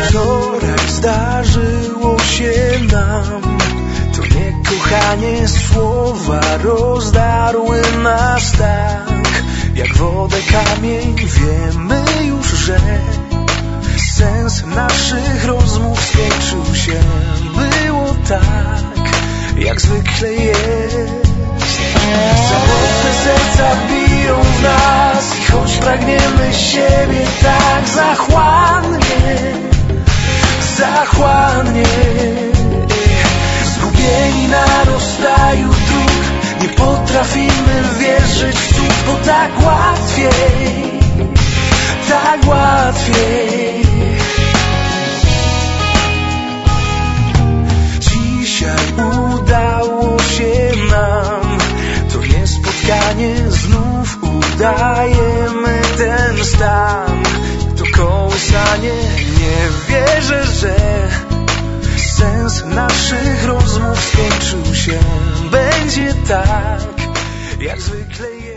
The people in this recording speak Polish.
wczoraj zdarzyło się nam. To nie kochanie, słowa rozdarły nas tak jak wodę kamień. Wiemy już, że sens naszych rozmów skończył się. Było tak, jak zwykle jest. Samotne serca biją w nas i choć pragniemy siebie tak zachłannie, zachłannie, zgubieni na rozstaju dróg, nie potrafimy wierzyć w cud, bo tak łatwiej, tak łatwiej. Dzisiaj udało się nam to nie spotkanie, znów udajemy ten stan. To kołysanie, nie wierzę, że sens naszych rozmów skończył się. Będzie tak, jak zwykle jest.